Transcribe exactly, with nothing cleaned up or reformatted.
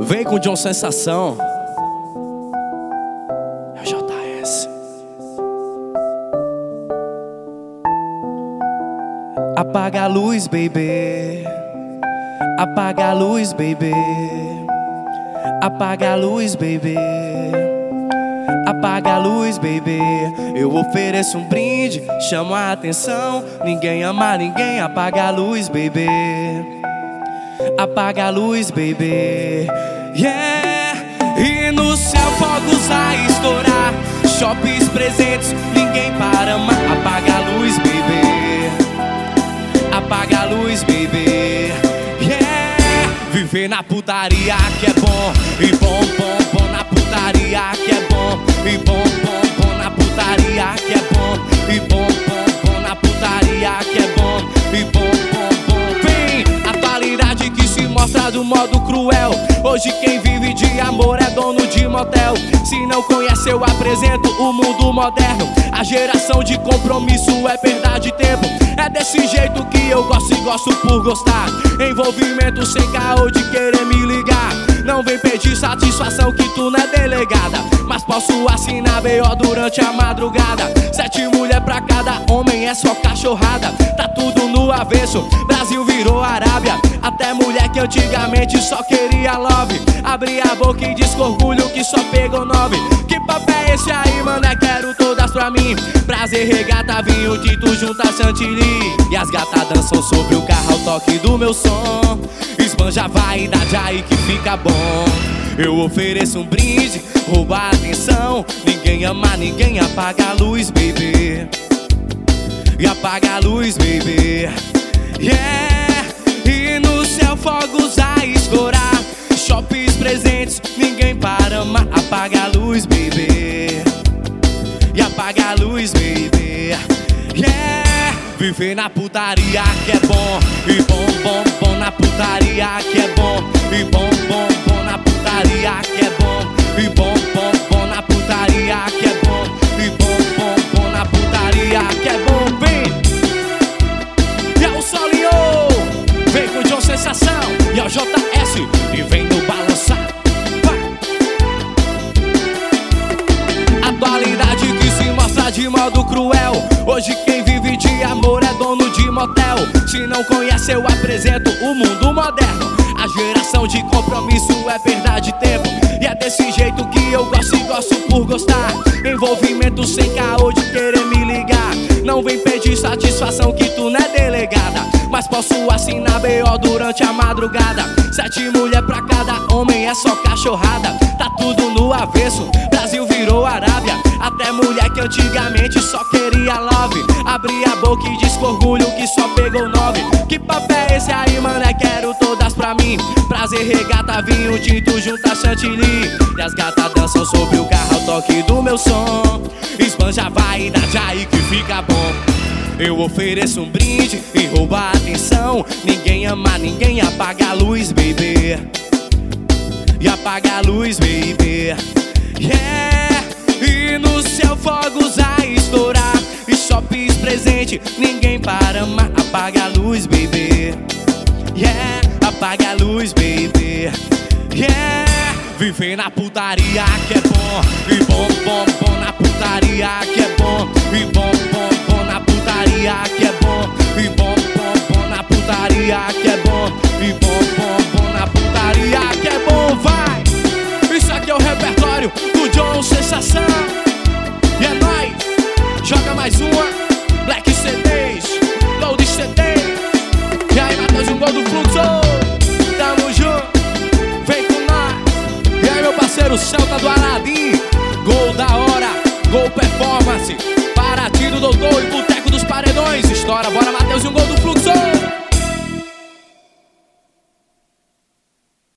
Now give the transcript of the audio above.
Vem com o John Sensação. É o J S. Apaga a luz, baby. Apaga a luz, baby. Apaga a luz, baby. Apaga a luz, baby. Eu ofereço um brinde, chamo a atenção. Ninguém ama ninguém, apaga a luz, baby. Apaga a luz, baby. Yeah. E no céu fogos a estourar, shoppings presentes, ninguém para amar. Apaga a luz, baby. Apaga a luz, baby. Yeah. Viver na putaria que é bom. E bom, bom, bom na putaria que é bom. E bom, bom, bom na putaria que é bom. E bom, bom, bom na putaria que é bom. E bom, bom, bom. Vem, atualidade que se mostra do modo cruel. Hoje quem vive de amor é dono de motel. Se não conhece eu apresento o mundo moderno. A geração de compromisso é perda de tempo. É desse jeito que eu gosto e gosto por gostar. Envolvimento sem caô de querer me ligar. Não vem pedir satisfação que tu não é delegada, mas posso assinar B O durante a madrugada. Sete mulher pra cada homem é só cachorrada. Tá tudo no avesso, Brasil virou Arábia. Até mulher que antigamente só queria love abria a boca e diz com orgulho que só pegou nove. Que papo é esse aí, mano? É quero todas pra mim. Prazer, regata, vinho, Tito, junta chantilly. E as gatas dançam sobre o carro ao toque do meu som. Esbanja a vaidade aí que fica bom. Eu ofereço um brinde, rouba a atenção. Ninguém ama ninguém, apaga a luz, baby. E apaga a luz, baby. Yeah. E no céu fogos a estourar, shoppings presentes, ninguém para amar. Apaga a luz, baby. E apaga a luz, baby. Yeah. Viver na putaria que é bom. E bom, bom, bom na putaria que é bom. E bom, bom, bom na putaria que é bom. E bom, bom, bom na putaria que é bom. E bom, bom, bom na putaria que é bom. Vem! E é o Solinho. Vem com o John Sensação. E é o J S. E vem no balançar. Atualidade que se mostra de modo cruel. Hoje quem vive de amor é dono de motel. Se não conhece eu apresento o mundo moderno. A geração de compromisso é perda de tempo. E é desse jeito que eu gosto e gosto por gostar. Envolvimento sem caô de querer me ligar. Não vem pedir satisfação que tu não é delegada, mas posso assinar B O durante a madrugada. Sete mulher pra cada homem é só cachorrada. Tá tudo no avesso, Brasil virou Arábia. Até mulher que antigamente só queria love abria a boca e diz com orgulho que só pegou nove. Que papo é esse aí, mano? É quero todas pra mim. Prazer, regata, vinho, tinto, junta chantilly. E as gatas dançam sobre o carro ao toque do meu som. Esbanja a vaidade aí que fica bom. Eu ofereço um brinde e rouba a atenção. Ninguém ama ninguém, apaga a luz, baby. E apaga a luz, baby. Yeah. E no céu fogos a estourar, e shoppings presente, ninguém para amar. Apaga a luz, baby. Yeah. Apaga a luz, baby. Yeah. Viver na putaria que é bom. E bom, bom, bom na putaria que é bom. E bom, bom, bom na putaria que é bom. E bom, bom, bom na putaria que é bom. E bom, bom, bom na putaria que é bom. Vai! Isso aqui é o repertório do John Sensação. E é nóis! Joga mais uma. Black C Ds, Load C Ds. E aí, Matheus, um gol do Fluxo. Tamo junto, vem com nós. E aí, meu parceiro Celta do Aladim. Gol da hora, gol performance. Para tiro, doutor e boteco dos paredões. Estoura, bora, Matheus, e um gol do Fluxo.